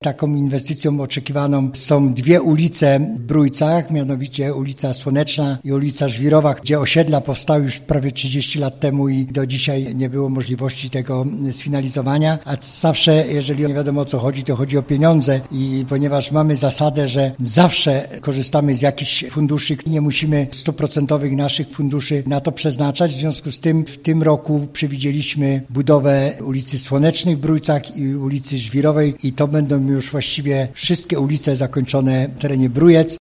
taką inwestycją oczekiwaną są dwie ulice w Brójcach, mianowicie ulica Słoneczna i ulica Żwirowa, gdzie osiedla powstały już prawie 30 lat temu i do dzisiaj nie było możliwości tego sfinalizowania, a zawsze, jeżeli nie wiadomo o co chodzi, to chodzi o pieniądze i ponieważ mamy zasadę, że zawsze korzystamy z jakichś funduszy, nie musimy 100% naszych funduszy na to przeznaczać, w związku z tym w tym roku przewidzieliśmy budowę ulicy Słonecznej w Brójcach i ulicy Żwirowej i to będą już właściwie wszystkie ulice zakończone w terenie Brójec.